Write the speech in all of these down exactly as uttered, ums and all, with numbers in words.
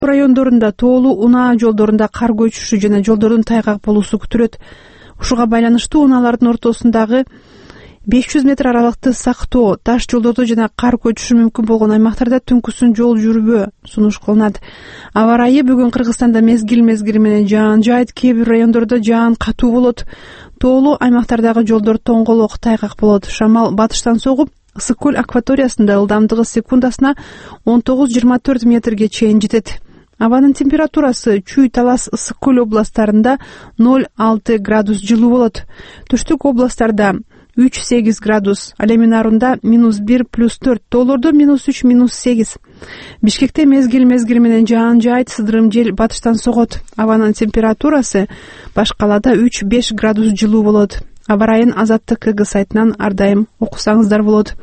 райондорунда тоолуу унаа жолдорунда кар көчүшү жана жолдордун тайгак болуусу күтүлөт. Ушуга байланыштуу унаалардын ортосундагы беш жүз метр аралыкты сактоо, таш жолдордо жана кар көчүшү мүмкүн болгон аймактарда түнкүсүн жол жүрбөө сунуш кылынат. Аба ырайы бүгүн Кыргызстанда мезгил мезгили менен жаан жаайт, кээ бир райондордо жаан катуу болот. Тоолуу аймактардагы жолдор тоңголок, тайгак болот. Шамал батыштан согуп, Ысык көл акваториясында ылдамдыгы секундасына он тогуз жыйырма төрт метрге чейин жетет. Абанын температурасы Чүй, Талас, Ысык көл областарында ноль алты градус жылуу болот. Түштүк областарда үч сегиз градус, ал эми нарында минус бир плюс төрт, тоолордо минус үч минус сегиз. Бишкекте мезгил мезгили менен жаан жаайт, сыдырым жел батыштан согот. Абанын температурасы баш калаада үч беш градус жылуу болот. Аба ырайын Азаттык КГ сайтынан ар дайым окусаңыздар болот.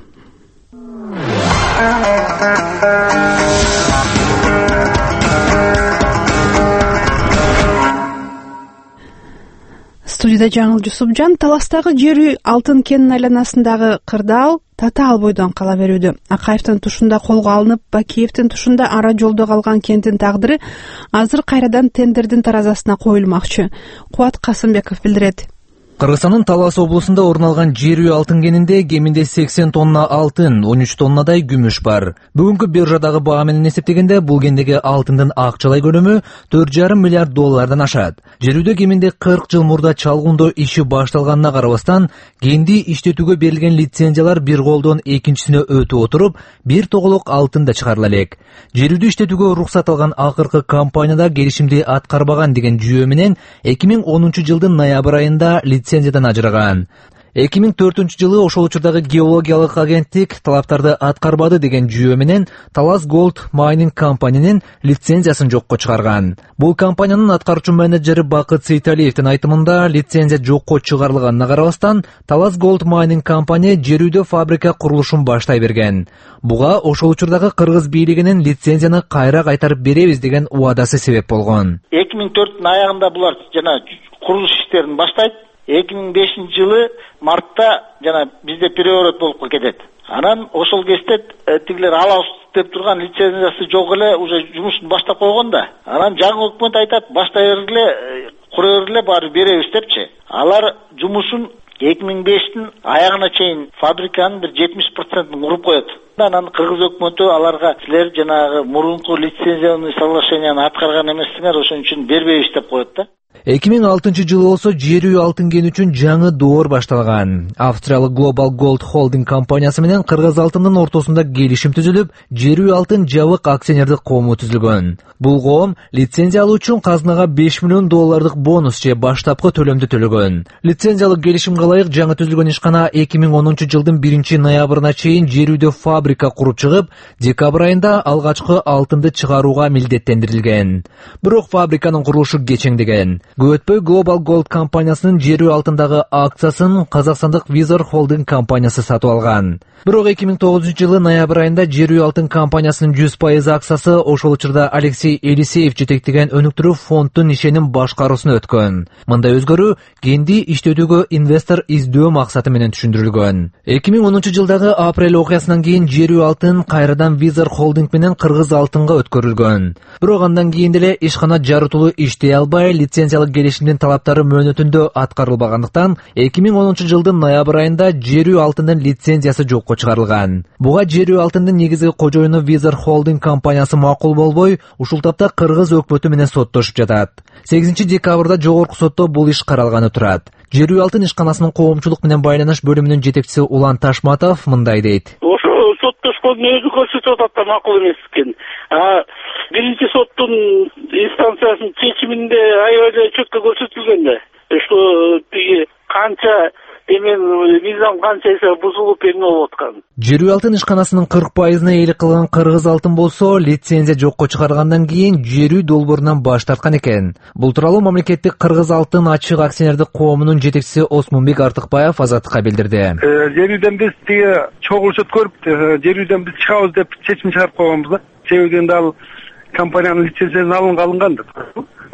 Студияда Жаңыл Жусупжан. Таластагы жер үй алтын кенинин айланасындагы кырдаал Татаал бойдон кала берүүдө. Акаевдин тушунда колго алынып, Бакиевдин тушунда ара жолдо калган кенттин тагдыры азыр кайрадан тендердин таразасына коюлмакчы. Кубат Касымбеков билдирет. Кыргызстандын Талас облусунда орун алган жер үй алтын кенинде кеминде сексен тонна алтын, он үч тоннадай күмүш бар. Бүгүнкү биржадагы баа менен эсептегенде бул кендеги алтындын акчалай көлөмү төрт жарым миллиард доллардан ашат. Жер үйдө кеминде кырк жыл мурда чалгуундоо иши башталганына карабастан, кенди иштетүүгө берилген лицензиялар бир колдон экинчисине өтүп отуруп, бир тоголок алтын да чыгарыла элек. Жер үйдү иштетүүгө уруксат алган акыркы компанияда келишимди аткарбаган деген жүйө менен эки миң онунчу жылдын ноябрь айында лицензиядан ажыраган. эки миң төртүнчү жылы ошол учурдагы геологиялык агенттик талаптарды аткарбады деген жүйө менен Талас Gold Mining компаниянын лицензиясын жокко чыгарган. Бул компаниянын аткаруучу менеджери Бакыт Сейталиевдин айтымында, лицензия жокко чыгарылганына карабастан, Талас Gold Mining компания жер үйдө фабрика курулушун баштай берген. Буга ошол учурдагы кыргыз бийлигинин лицензияны кайра кайтарып беребиз деген убадасы себеп болгон. эки миң төрттүн аягында булар жана курулуш иштерин баштайт. эки миң бешинчи жылы мартта жана бизде переворот болуп кетет. Анан ошол кезде тигилер алабыз деп турган лицензиясы жок эле уже жумушун баштап койгон да. Анан жаңы өкмөт айтат, баштай бергиле, кура бергиле, баары беребиз депчи. Алар жумушун эки миң бештин аягына чейин фабриканын бир жетимиш процентин куруп коет. Анан кыргыз өкмөтү аларга силер жанагы мурунку лицензионный соглашенияны аткарган эмессиңер, ошон үчүн бербейбиз деп коет да. эки миң алтынчы жылы болсо жер үй алтын кен үчүн жаңы доор башталган. Австриялык Global Gold Holding компаниясы менен кыргыз алтындын ортосунда келишим түзүлүп, жер үй алтын жабык акционердик коому түзүлгөн. Бул коом лицензия алуу үчүн казынага беш миллион доллардык бонус же баштапкы төлөмдү төлөгөн. Лицензиялык келишимге ылайык жаңы түзүлгөн ишкана эки миң онунчу жылдын биринчи ноябрына чейин жер үйдө фабрика куруп чыгып, декабрь айында алгачкы алтынды чыгарууга милдеттендирилген. Бирок фабриканын курулушу кечеңдеген. Көп өтпөй Global Gold компаниясынын жер үй алтындагы акциясын казакстандык Визор Холдинг компаниясы сатып алган. Бирок эки миң тогузунчу жылы ноябрь айында жер үй алтын компаниясынын жүз пайыз акциясы ошол учурда Алексей Елисеев жетектеген өнүктүрүү фонддун ишенин башкаруусуна өткөн. Мындай өзгөрүү кенди иштетүүгө инвестор издөө максаты менен түшүндүрүлгөн. эки миң онунчу жылдагы апрель окуясынан кийин жер үй алтын кайрадан Визор Холдинг менен кыргыз алтынга өткөрүлгөн. Бирок андан кийин деле ишкана жарытылуу иштей албай, лицензиялык келишимдин талаптары мөөнөтүндө аткарылбагандыктан эки миң онунчу жылдын ноябрь айында жер үй алтындын лицензиясы жокко чыгарылган. Буга жер үй алтындын негизги кожоюну Визор Холдинг компаниясы макул болбой, ушул тапта кыргыз өкмөтү менен соттошуп жатат. сегизинчи декабрда жогорку сотто бул иш каралганы турат. Жер үй алтын ишканасынын коомчулук менен байланыш бөлүмүнүн жетекчиси Улан Ташматов мындай дейт. Ошо соттошкондун өзү көрсөтүп атат да макул эмес экен. А биринчи соттун инстанциясынын чечиминде аябай эле четко көрсөтүлгөн да. Что тиги канча эмен мыйзам канча эсе бузулуп эмне болуп аткан. Жер үй алтын ишканасынын кырк пайызына ээлик кылган кыргыз алтын болсо, лицензия жокко чыгаргандан кийин жер үй долбоорунан баш тарткан экен. Бул тууралуу мамлекеттик кыргыз алтын ачык акционердик коомунун жетекчиси Осмонбек Артыкбаев Азаттыкка билдирди. Жер үйдөн биз тиги чогулушуп көрүп, жер үйдөн биз чыгабыз деп чечим чыгарып койгонбуз да. Себеби ал компаниянын лицензиясы алынган да.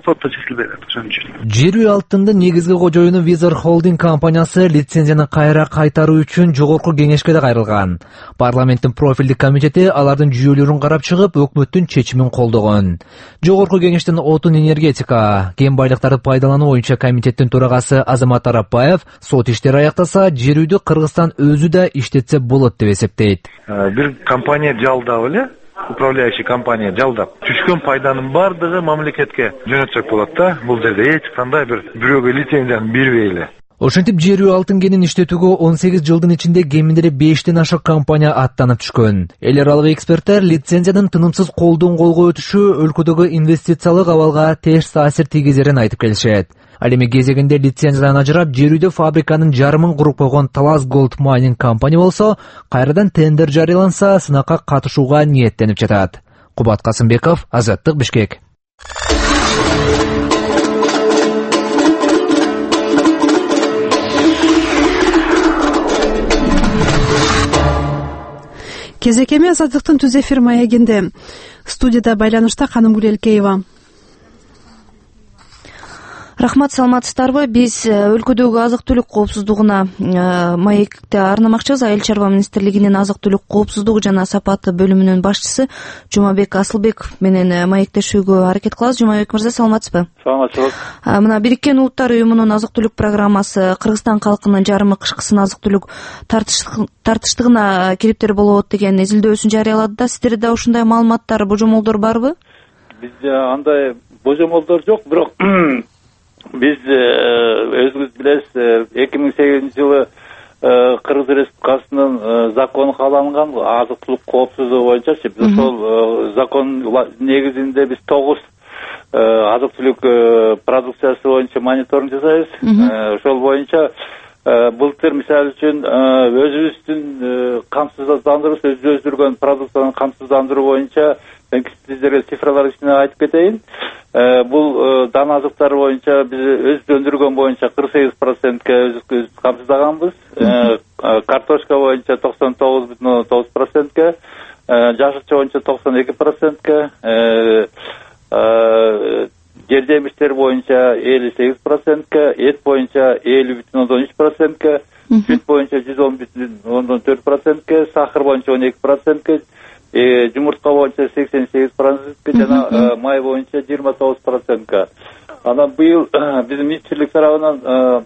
сотто чечилбей атат ошон үчүн. Жер үй алыптын негизги кожоюну Визер Холдинг компаниясы лицензияны кайра кайтаруу үчүн жогорку кеңешке да кайрылган. Парламенттин профилдик комитети алардын жүйөлөрүн карап чыгып, өкмөттүн чечимин колдогон. Жогорку кеңештин отун энергетика, кен байлыктарды пайдалануу боюнча комитеттин төрагасы Азамат Арапбаев сот иштери аяктаса, жер үйдү Кыргызстан өзү да иштетсе болот деп эсептейт. Бир компания жалдап эле, управляющий компания жалдап, түшкөн пайданын бардыгы мамлекетке жөнөтсөк болот да. Бул жерде эч кандай бир бирөөгө лицензияны бербей эле. Ошентип жер үй алтын кенин иштетүүгө он сегиз жылдын ичинде кеминде бештен ашык компания аттанып түшкөн. Эл аралык эксперттер лицензиянын тынымсыз колдон колго өтүшү өлкөдөгү инвестициялык абалга терс таасир тийгизерин айтып келишет. Ал эми кезегинде лицензиядан ажырап, жер үйдө фабриканын жарымын куруп койгон Талас Gold Mining компания болсо, кайрадан тендер жарыяланса, сынакка катышууга ниеттенип жатат. Кубат Касымбеков, Азаттык, Бишкек. Кезекеме Азаттыктын түз эфир маегинде. Студияда байланышта Канымгүл Элкеева. Рахмат, саламатсыздарбы? Биз өлкөдөгү азык-түлүк коопсуздугуна маекте арнамакчыбыз. Айыл чарба министрлигинин азык-түлүк коопсуздугу жана сапаты бөлүмүнүн башчысы Жумабек Асылбеков менен маектешүүгө аракет кылабыз. Жумабек мырза, саламатсызбы? Саламатсыз. Мына Бириккен Улуттар уюмунун азык-түлүк программасы Кыргызстан калкынын жарымы кышкысын азык-түлүк тартыштыгына кириптер болот деген изилдөөсүн жарыялады да. Сиздерде да ушундай маалыматтар, божомолдор барбы? Бизде андай божомолдор жок, бирок биз өзүңүз билесиз, эки миң сегизинчи жылы Кыргыз Республикасынын закону кабылган азык-түлүк коопсуздугу боюнча биз ошол закон негизинде биз тогуз азык-түлүк продукциясы боюнча мониторинг жасайбыз. Ошол боюнча былтыр мисалы үчүн өзүбүздүн камсыздандыруу, өзүбүз өздүргөн продукцияны камсыздандыруу боюнча мен сиздерге цифралар ичинде айтып кетейин. Бул дан азыктары боюнча биз өзүбүз өндүргөн боюнча кырк сегиз процентке өзүбүз камсыздаганбыз. Картошка боюнча токсон тогуз бүтүн тогуз процентке, жашылча боюнча токсон эки процентке, жер жемиштер боюнча элүү сегиз процентке, эт боюнча элүү бүтүн үч процентке, сүт боюнча жүз он бүтүн төрт процентке, сахар боюнча он эки процентке, жумуртка боюнча сексен сегиз процентке жана май боюнча жыйырма тогуз процентке. Анан быйыл биздин министрлик тарабынан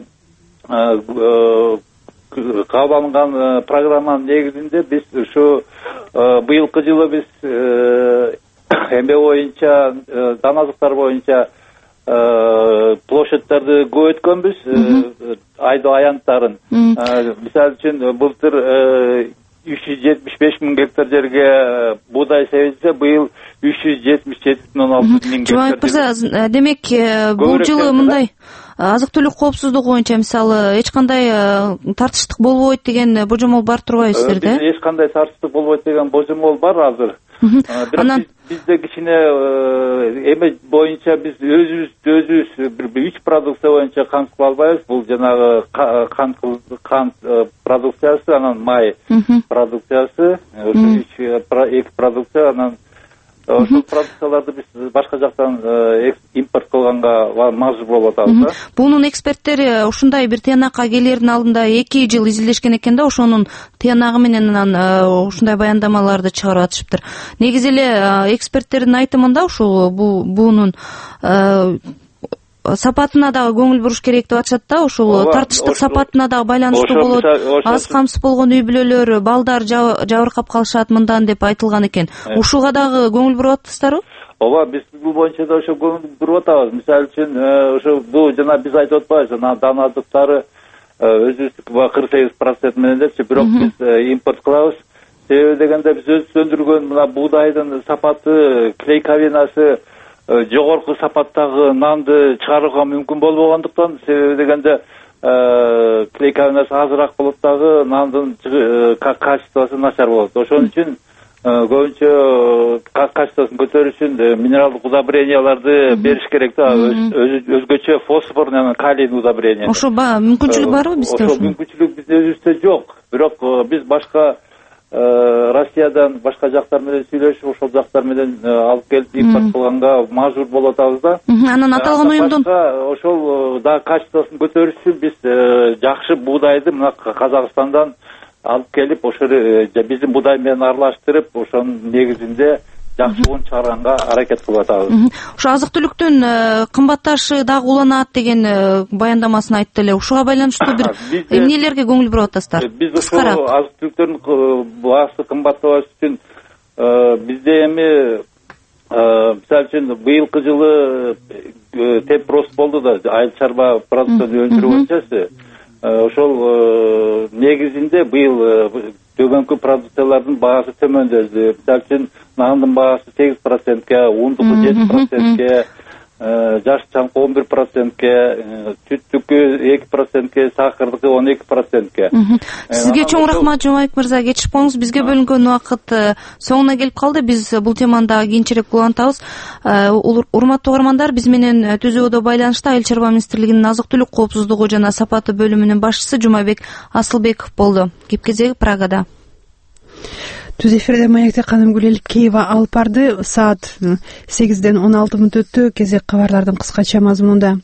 кабыл алынган программанын негизинде биз ушу быйылкы жылы биз эмне боюнча дан азыктар боюнча площадьтарды көбөйткөнбүз, айдоо аянттарын. Мисалы үчүн былтыр үч жүз жетимиш беш миң гектар жерге буудай себилсе, быйыл үч жүз жетимиш жети бүтүн он алты миң гектар. Жумабек мырза, демек бул жылы мындай азык-түлүк коопсуздугу боюнча мисалы эч кандай тартыштык болбойт деген божомол бар турбайбы сиздерде? Бизде эч кандай тартыштык болбойт деген божомол бар азыр. Бирок бизде кичине эме боюнча биз өзүбүз өзүбүз бир үч продукция боюнча камсыз кыла албайбыз. Бул жанагы кант кант продукциясы, анан май продукциясы, ошо эки продукция, анан ошол продукцияларды биз башка жактан импорт кылганга мажбур болуп атабыз да. Бунун эксперттери ушундай бир тыянакка келердин алдында эки жыл изилдешкен экен да, ошонун тыянагы менен анан ушундай баяндамаларды чыгарып атышыптыр. Негизи эле эксперттердин айтымында ушул бунун сапатына дагы көңүл буруш керек деп атышат да, ушул тартыштык сапатына дагы байланыштуу болот. Аз камсыз болгон үй бүлөлөр, балдар жабыркап калышат мындан деп айтылган экен. Ушуга дагы көңүл буруп атасыздарбы? Ооба, биз бул боюнча да ошо көңүл буруп атабыз. Мисалы үчүн, ошо бул жана биз айтып атпайбыз, жана дан азыктары өзүбүздүкү кырк сегиз процент менен депчи, бирок биз импорт кылабыз. Себеби дегенде биз өзүбүз өндүргөн мына буудайдын сапаты, клейковинасы жогорку сапаттагы нанды чыгарууга мүмкүн болбогондуктан, себеби дегенде клейковинасы азыраак болот дагы нандын качествосу начар болот. Ошон үчүн көбүнчө качествосын көтөрүү үчүн минералдык удобренияларды бериш керек да, өзгөчө фосфор менен калий удобрения. Ошо мүмкүнчүлүк барбы бизде? Ошол мүмкүнчүлүк биздин өзүбүздө жок. Бирок биз башка Россиядан башка жактар менен сүйлөшүп, ошол жактар менен алып келип импорт кылганга мажбур болуп атабыз да. Анан аталган уюмдун ошол дагы качествосун көтөрүш үчүн биз жакшы буудайды мына Казакстандан алып келип, ошол биздин буудай менен аралаштырып, ошонун негизинде жакшы ун чыгарганга аракет кылып атабыз. Ошо азык-түлүктүн кымбатташы дагы уланат деген баяндамасын айтты эле. Ушуга байланыштуу бир эмнелерге көңүл буруп атасыздар? Биз ошо азык-түлүктөрдүн баасы кымбаттабаш үчүн бизде эми мисалы үчүн быйылкы жылы темп рост болду да, айыл чарба продукцияны өндүрүү боюнчасы. Ошол негизинде быйыл төмөнкү продукциялардын баасы төмөндөдү. Мисалы үчүн нандын баасы сегиз процентке, ундуку жети процентке, жаш чаңкы он бир процентке, сүттүкү эки процентке, сахардыкы он эки процентке. Сизге чоң рахмат Жумабек мырза, кетишип коңуз. Бизге бөлүнгөн убакыт соңуна келип калды. Биз бул теманы дагы кийинчерээк улантабыз. Урматтуу угармандар, биз менен түзүүдө байланышта Айыл чарба министрлигинин азык-түлүк коопсуздугу жана сапаты бөлүмүнүн башчысы Жумабек Асылбеков болду. Кеп кезеги Прагада. Түз эфирде Маекте Канымгүл Эликеева алып барды. Саат сегизден он алты мүнөт өттү. Кезек кабарлардын кыскача мазмунунда.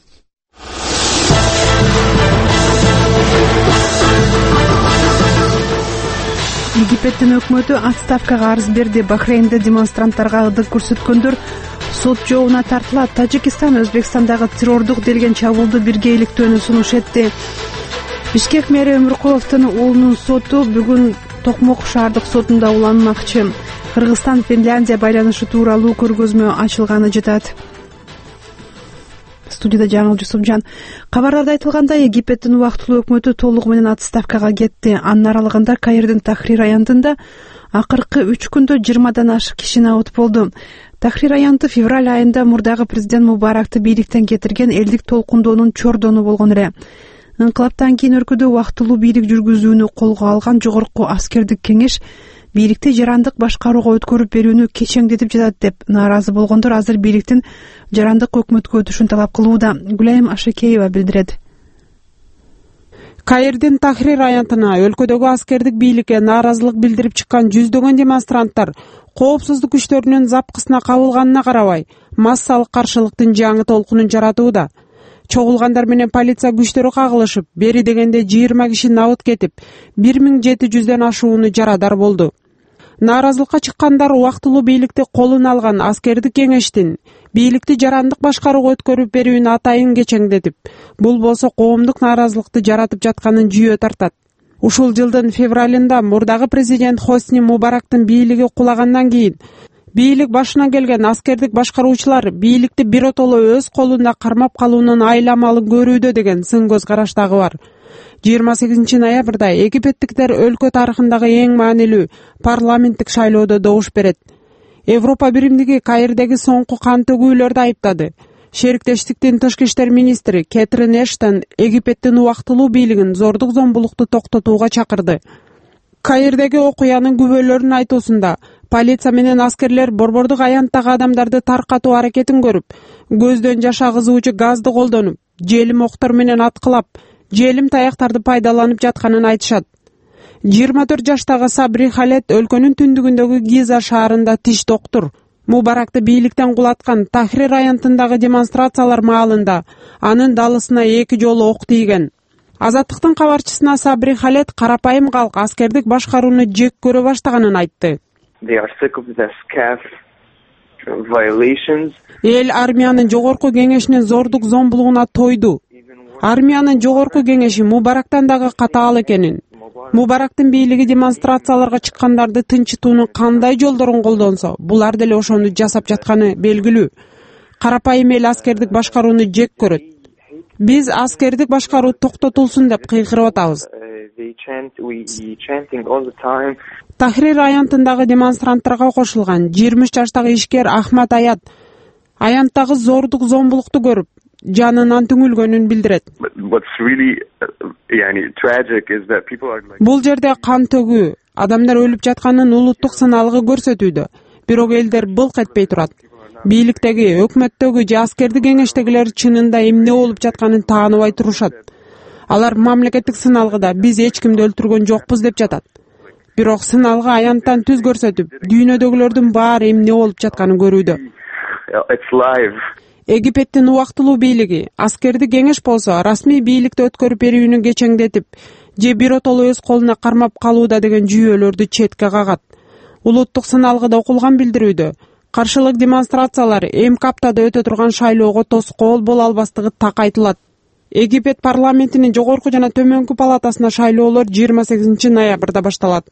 Египеттин өкмөтү отставкага арыз берди. Бахрейнде демонстранттарга ылдык көрсөткөндөр сот жообуна тартылат. Тажикстан Өзбекстандагы террордук делген чабуулду биргейликтөөнү сунуш этти. Бишкек мэри Өмүркуловдун уулунун соту бүгүн Токмок шаардык сотунда уланмакчы. Кыргызстан Финляндия байланышы тууралуу көргөзмө ачылганы жатат. Студияда Жаңыл Жусупжан. Кабарларда айтылгандай, Египеттин убактылуу өкмөтү толугу менен отставкага кетти. Анын аралыгында Каирдин Тахрир аянтында акыркы үч күндө жыйырмадан ашык киши набыт болду. Тахрир аянты февраль айында мурдагы президент Мубаракты бийликтен кетирген элдик толкундоонун чордону болгон эле. Инкылаптан кийин өлкөдө убактылуу бийлик жүргүзүүнү колго алган жогорку аскердик кеңеш бийликти жарандык башкарууга өткөрүп берүүнү кечеңдетип жатат деп нааразы болгондор азыр бийликтин жарандык өкмөткө өтүшүн талап кылууда. Гүлайым Ашекеева билдирет. Каирдин Тахрир аянтына өлкөдөгү аскердик бийликке нааразылык билдирип чыккан жүздөгөн демонстранттар коопсуздук күчтөрүнүн запкысына кабылганына карабай, массалык каршылыктын жаңы толкунун жаратууда. Чогулгандар менен полиция күчтөрү кагылышып, бери дегенде жыйырма киши набыт кетип, бир миң жети жүздөн ашууну жарадар болду. Нааразылыкка чыккандар убактылуу бийликти колуна алган аскердик кеңештин бийликти жарандык башкарууга өткөрүп берүүнү атайын кечеңдетип, бул болсо коомдук нааразылыкты жаратып жатканын жүйө тартат. Ушул жылдын февралында мурдагы президент Хосни Мубарактын бийлиги кулагандан кийин бийлик башына келген аскердик башкаруучулар бийликти биротоло өз колунда кармап калуунун айламалын көрүүдө деген сын көз караш дагы бар. жыйырма сегизинчи ноябрда египеттиктер өлкө тарыхындагы эң маанилүү парламенттик шайлоодо добуш берет. Европа биримдиги Каирдеги соңку кан төгүүлөрдү айыптады. Шериктештиктин тышкы иштер министри Кэтрин Эштон Египеттин убактылуу бийлигин зордук зомбулукту токтотууга чакырды. Каирдеги окуянын күбөлөрүнүн айтуусунда полиция менен аскерлер борбордук аянттагы адамдарды таркатуу аракетин көрүп, көздөн жаш агызуучу газды колдонуп, желим октор менен аткылап, желим таяктарды пайдаланып жатканын айтышат. жыйырма төрт жаштагы Сабри Халет өлкөнүн түндүгүндөгү Гиза шаарында тиш доктур. Мубаракты бийликтен кулаткан Тахрир аянтындагы демонстрациялар маалында анын далысына эки жолу ок тийген. Азаттыктын кабарчысына Сабри Халет карапайым калк аскердик башкарууну жек көрө баштаганын айтты. Эл армиянын жогорку кеңешинин зордук зомбулугуна тойду. Армиянын жогорку кеңеши Мубарактан дагы катаал экенин, Мубарактын бийлиги демонстрацияларга чыккандарды тынчытуунун кандай жолдорун колдонсо, булар деле ошону жасап жатканы белгилүү. Карапайым эл аскердик башкарууну жек көрөт. Биз аскердик башкаруу токтотулсун деп кыйкырып атабыз. Тахрир аянтындагы демонстранттарга кошулган жыйырма үч жаштагы ишкер Ахмат Аят аянттагы зордук зомбулукту көрүп, жанынан түңүлгөнүн билдирет. Бул жерде кан төгүү, адамдар өлүп жатканын улуттук сыналыгы көрсөтүүдө, бирок элдер былк этпей турат. Бийликтеги, өкмөттөгү же аскердик кеңештегилер чынында эмне болуп жатканын тааныбай турушат. Алар мамлекеттик сыналгыда биз эч кимди өлтүргөн жокпуз деп жатат. бирок сыналгы аянттан түз көрсөтүп, дүйнөдөгүлөрдүн баары эмне болуп жатканын көрүүдө. Египеттин убактылуу бийлиги аскердик кеңеш болсо расмий бийликти өткөрүп берүүнү кечеңдетип же биротоло өз колуна кармап калууда деген жүйөлөрдү четке кагат. Улуттук сыналгыда окулган билдирүүдө каршылык демонстрациялар эмки аптада өтө турган шайлоого тоскоол боло албастыгы так айтылат. Египет парламентинин жогорку жана төмөнкү палатасына шайлоолор жыйырма сегизинчи ноябрда башталат.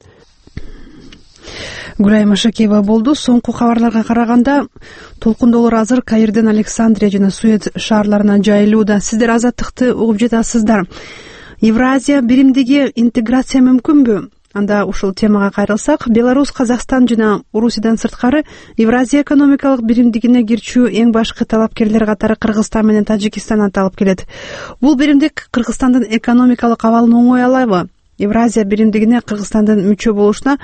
Гүлай Машакеева болду. Соңку кабарларга караганда толкундоолор азыр Каирден Александрия жана Суэц шаарларына жайылууда. Сиздер азаттыкты угуп жатасыздар. Евразия биримдиги интеграция мүмкүнбү? Анда ушул темага кайрылсак, Беларусь, Казакстан жана Орусиядан сырткары Евразия экономикалык биримдигине кирчүү эң башкы талапкерлер катары Кыргызстан менен Тажикистан аталып келет. Бул биримдик Кыргызстандын экономикалык абалын оңой алабы? Евразия биримдигине Кыргызстандын мүчө болушуна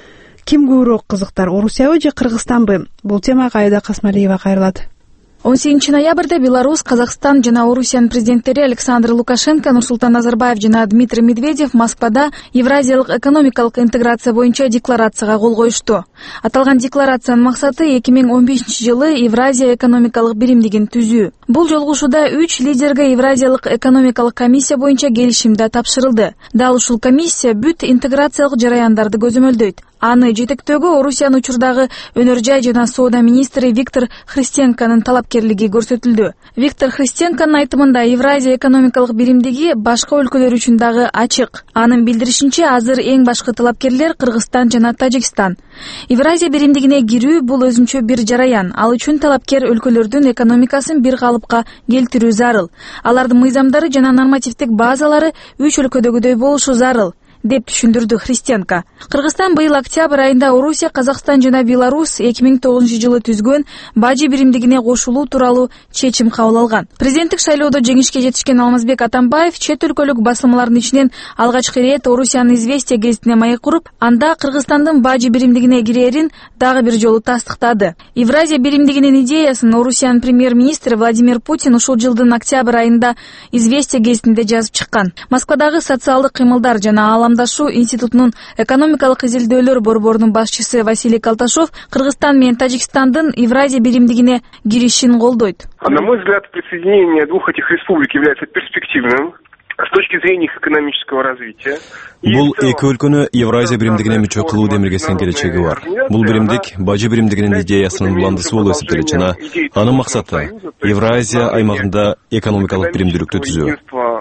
ким көбүрөөк кызыктар, Орусиябы же Кыргызстанбы? Бул темага Айда Касмалиева кайрылат. он сегизинчи ноябрда Беларусь, Казакстан жана Орусиянын президенттери Александр Лукашенко, Нурсултан Назарбаев жана Дмитрий Медведев Москвада Евразиялык экономикалык интеграция боюнча декларацияга кол коюшту. Аталган декларациянын максаты эки миң он бешинчи жылы Евразия экономикалык биримдигин түзүү. Бул жолугушууда үч лидерге Евразиялык экономикалык комиссия боюнча келишимде тапшырылды. Дал ушул комиссия бүт интеграциялык жараяндарды көзөмөлдөйт. Аны жетектөөгө Орусиянын учурдагы өнөр жай жана соода министри Виктор Христенконун талапкерлиги көрсөтүлдү. Виктор Христенконун айтымында Евразия экономикалык биримдиги башка өлкөлөр үчүн дагы ачык. Анын билдиришинче, азыр эң башкы талапкерлер Кыргызстан жана Тажикстан. Евразия биримдигине кирүү бул өзүнчө бир жараян. Ал үчүн талапкер өлкөлөрдүн экономикасын бир калыпка келтирүү зарыл. Алардын мыйзамдары жана нормативдик базалары үч өлкөдөгүдөй болушу зарыл, деп түшүндүрдү Христенко. Кыргызстан быйыл октябрь айында Орусия, Казакстан жана Беларусь эки миң тогузунчу жылы түзгөн бажы биримдигине кошулуу тууралуу чечим кабыл алган. Президенттик шайлоодо жеңишке жетишкен Алмазбек Атамбаев чет өлкөлүк басылмалардын ичинен алгачкы ирет Орусиянын «Известия» гезитине маек куруп, анда Кыргызстандын бажы биримдигине кирерин дагы бир жолу тастыктады. Евразия биримдигинин идеясын Орусиянын премьер-министри Владимир Путин ушул жылдын октябрь айында «Известия» гезитинде жазып чыккан. Москвадагы социалдык кыймылдар жана алам институтунун экономикалык изилдөөлөр борборунун башчысы Василий Калташов Кыргызстан менен Тажикстандын Евразия биримдигине киришин колдойт. На мой взгляд, присоединение двух этих республик является перспективным с точки зрения их экономического развития. Бул эки өлкөнү Евразия биримдигине мүчө кылуу демилгесинин келечеги бар. Бул биримдик бажы биримдигинин идеясынын уландысы болуп эсептелет жана анын максаты Евразия аймагында экономикалык биримдүүлүктү түзүү.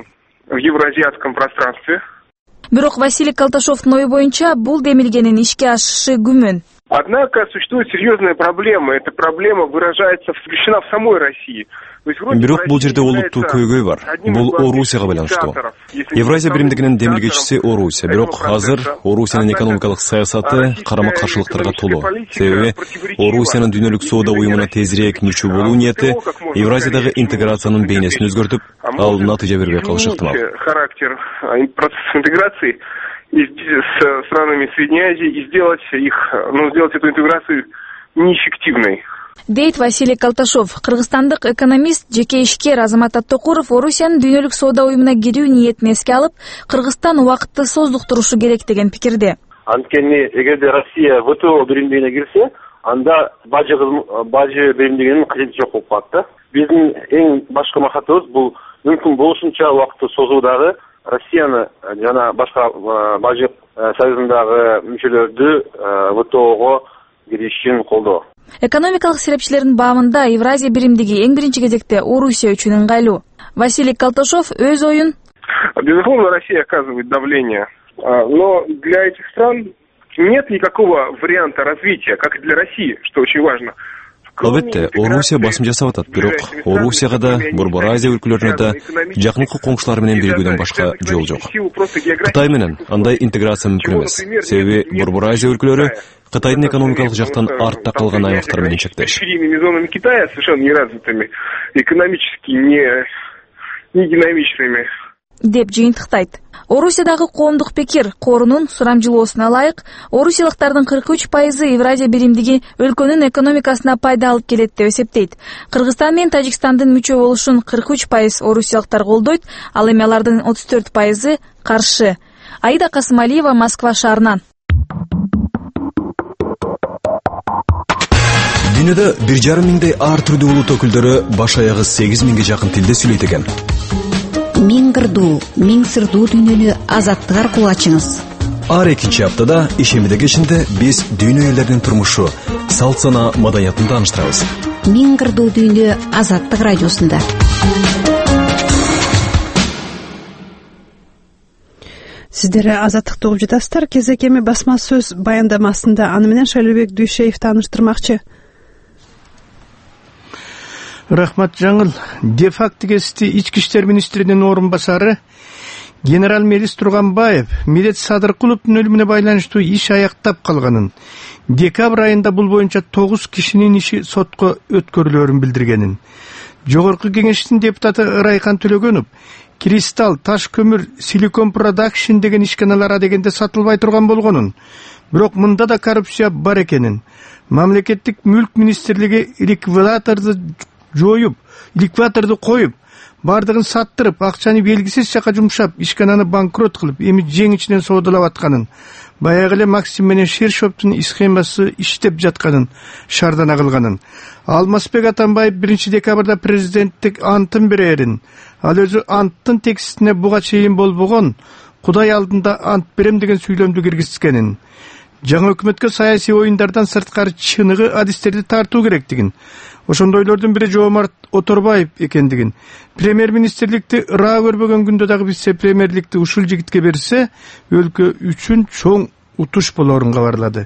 В евразиатском пространстве. Бирок Василий Калташовдун ою боюнча бул демилгенин ишке ашышы күмөн. Однако существует серьезная проблема. Эта проблема выражается включена в самой России. Бирок бул жерде олуттуу көйгөй бар. Бул Орусияга байланыштуу. Евразия биримдигинин демилгечиси Орусия, бирок азыр Орусиянын экономикалык саясаты карама каршылыктарга толуу. Себеби Орусиянын дүйнөлүк соода уюмуна тезирээк мүчө болуу ниети Евразиядагы интеграциянын бейнесин өзгөртүп, ал натыйжа бербей калышы ыктымал. Характер процесса интеграции с странами Средней Азии и сделать их, ну, сделать эту интеграцию неэффективной. Дейт Василий Калташов. Кыргызстандык экономист, жеке ишкер Азамат Аттокуров Орусиянын дүйнөлүк соода уюмуна кирүү ниетин эске алып, Кыргызстан убакытты создуктурушу керек деген пикирде. Анткени эгерде Россия вэ тэ о биримдигине кирсе, анда бажы бажы биримдигинин кажети жок болуп калат да. Биздин эң башкы максатыбыз бул мүмкүн болушунча убакытты созуудагы Россияны жана башка бажы союзундагы мүчөлөрдү вэ тэ ого киришин колдоо. Экономикалык серепчилердин баамында Евразия биримдиги эң биринчи кезекте Орусия үчүн ыңгайлуу. Василий Калташов өз оюн: Безусловно, Россия оказывает давление, но для этих стран нет никакого варианта развития, как и для России, что очень важно. Албетте, Орусия басым жасап атат, бирок Орусияга да, Борбор Азия өлкөлөрүнө да жакынкы коңшулар менен биригүүдөн башка жол жок. Кытай менен андай интеграция мүмкүн эмес. Себеби Борбор Азия өлкөлөрү Кытайдын экономикалык жактан артта калган аймактар менен чектеш. Зонами Китая совершенно неразвитыми, экономически не не динамичными. Деп жыйынтыктайт. Орусиядагы коомдук пикир корунун сурамжылоосуна ылайык, орусиялыктардын кырк үч пайызы Евразия биримдиги өлкөнүн экономикасына пайда алып келет деп эсептейт. Кыргызстан менен Тажикстандын мүчө болушун кырк үч пайыз орусиялыктар колдойт, ал эми алардын отуз төрт пайызы каршы. Аида Касымалиева, Москва шаарынан. Дүйнөдө бир жарым миңдей ар түрдүү улут өкүлдөрү баш аягы сегиз миңге жакын тилде сүйлөйт экен. Миң кырдуу, миң сырдуу дүйнөнү азаттык аркылуу ачыңыз. Ар экинчи аптада ишемиде кечинде биз дүйнө элдеринин турмушу, салт сана, маданиятын тааныштырабыз. Миң кырдуу дүйнө азаттык радиосунда. Сиздер азаттыкты угуп жатасыздар. Кезек эми басма сөз баяндамасында аны менен Шайлообек Дүйшеев тааныштырмакчы. Рахмат жаңыл. Де-факто кести ички иштер министринин орун басары генерал Мелис Турганбаев Медет Садыркуловдун өлүмүнө байланыштуу иш аяктап калганын, декабрь айында бул боюнча тогуз кишинин иши сотко өткөрүлөрүн билдиргенин, жогорку кеңештин депутаты Райхан Төлөгөнов Кристалл, таш көмүр, Силикон Продакшн деген ишканалар адегенде сатылбай турган болгонун, бирок мында да коррупция бар экенин, мамлекеттик мүлк министрлиги ликвидаторду жоюп, ликвидаторду коюп, бардыгын саттырып, акчаны белгисиз жака жумшап, ишкананы банкрот кылып, эми жең ичинен соодалап атканын, баягы эле Максим менен Шершоптун схемасы иштеп жатканын шаардана кылганын, Алмазбек Атамбаев биринчи декабрда президенттик антын берерин, ал өзү анттын текстине буга чейин болбогон Кудай алдында ант берем деген сүйлөмдү киргизгенин, жаңы өкмөткө саясий оюндардан сырткары чыныгы адистерди тартуу керектигин, ошондойлордун бири Жоомарт Оторбаев экендигин, премьер-министрликти ыраа көрбөгөн күндө дагы вице-премьерликти ушул жигитке берсе, өлкө үчүн чоң утуш болорун кабарлады.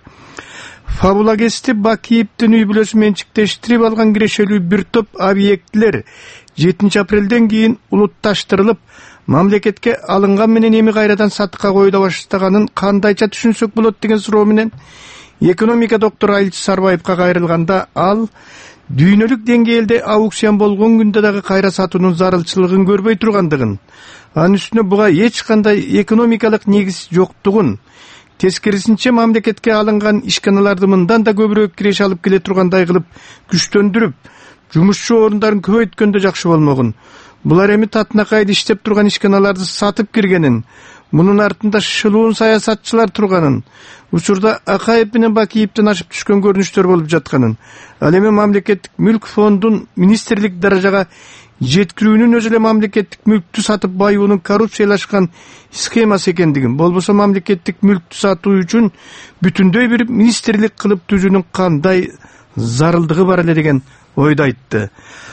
Фабула кести Бакиевдин үй бүлөсү менчиктештирип алган кирешелүү бир топ объектилер жетинчи апрелден кийин улутташтырылып, мамлекетке алынган менен эми кайрадан сатыкка коюла баштаганын кандайча түшүнсөк болот деген суроо менен экономика доктору Айылчы Сарбаевка кайрылганда, ал дүйнөлүк деңгээлде аукцион болгон күндө дагы кайра сатуунун зарылчылыгын көрбөй тургандыгын, анын үстүнө буга эч кандай экономикалык негиз жоктугун, тескерисинче мамлекетке алынган ишканаларды мындан да көбүрөөк киреше алып келе тургандай кылып күчтөндүрүп, жумушчу орундарын көбөйткөндө жакшы болмогун, булар эми татынакайда иштеп турган ишканаларды сатып киргенин, мунун артында шылуун саясатчылар турганын, учурда Акаев менен Бакиевден ашып түшкөн көрүнүштөр болуп жатканын, ал эми мамлекеттик мүлк фондун министрлик даражага жеткирүүнүн өзү эле мамлекеттик мүлктү сатып байуунун коррупциялашкан схемасы экендигин, болбосо мамлекеттик мүлктү сатуу үчүн бүтүндөй бир министрлик кылып түзүүнүн кандай зарылдыгы бар эле деген ойду айтты.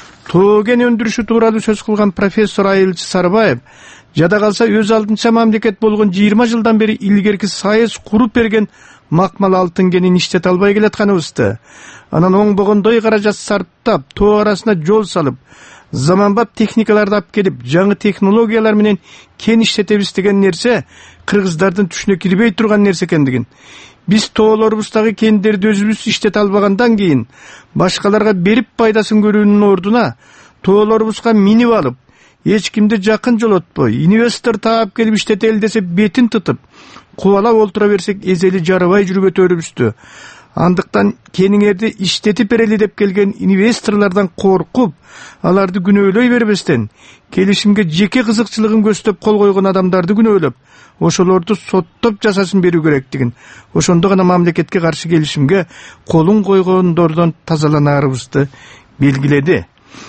Тоо кен өндүрүшү тууралуу сөз кылган профессор Айылчы Сарбаев жада калса өз алдынча мамлекет болгон жыйырма жылдан бери илгерки сайыс куруп берген макмал алтын кенин иштете албай келатканыбызды, анан оңбогондой каражат сарптап, тоо арасына жол салып, заманбап техникаларды алып келип, жаңы технологиялар менен кен иштетебиз деген нерсе кыргыздардын түшүнө кирбей турган нерсе экендигин, биз тоолорубуздагы кендерди өзүбүз иштете албагандан кийин башкаларга берип пайдасын көрүүнүн ордуна тоолорубузга минип алып, эч кимди жакын жолотпой, инвестор таап келип иштетели десе бетин тытып, кубалап олтура берсек эзели жарабай жүрүп өтөрүбүздү. Андыктан кениңерди иштетип берели деп келген инвесторлордон коркуп, аларды күнөөлөй бербестен, келишимге жеке кызыкчылыгын көздөп кол койгон адамдарды күнөөлөп, ошолорду соттоп жазасын берүү керектигин, ошондо гана мамлекетке каршы келишимге колун койгондордон тазаланарыбызды белгиледи.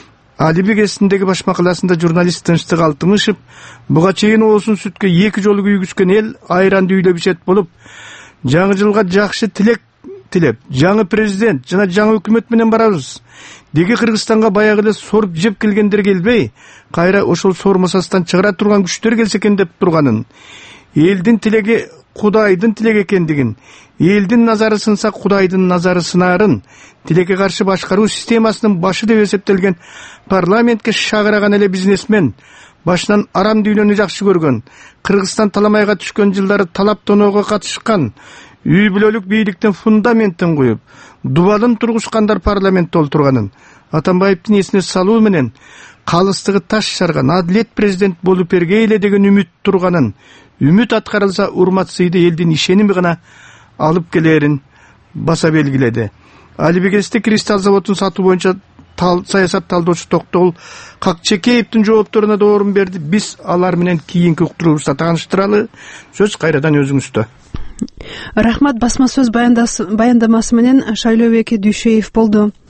Алиби кесиндеги баш макаласында журналист Тынчтык Алтымышев буга чейин оозун сүткө эки жолу күйгүзгөн эл айранды үйлөп ичет болуп, жаңы жылга жакшы тилек тилеп, жаңы президент жана жаңы өкмөт менен барабыз деги Кыргызстанга баягы эле соруп жеп келгендер келбей, кайра ошол сормасастан чыгара турган күчтөр келсе экен деп турганын, элдин тилеги Кудайдын тилеги экендигин, элдин назары сынса Кудайдын назары сынарын, тилекке каршы башкаруу системасынын башы деп эсептелген парламентке шагыраган эле бизнесмен, башынан арам дүйнөнү жакшы көргөн, Кыргызстан таламайга түшкөн жылдары талап тоноого катышкан, үй бүлөлүк бийликтин фундаментин куюп, дубалын тургузгандар парламентте олтурганын, Атамбаевдин эсине салуу менен калыстыгы таш жарган адилет президент болуп бергейле деген үмүт турганын, үмүт аткарылса урмат сыйды элдин ишеними гана алып келерин баса белгиледи. Алибекесте Кристалл заводун сатуу боюнча тал, саясат талдоочу Токтогул Какчекеевдин жоопторуна да орун берди. Биз алар менен кийинки уктуруубузда тааныштыралы. Сөз кайрадан өзүңүздө. рахмат. Басма сөз баяндамасы менен Шайлообек Дүйшеев болду.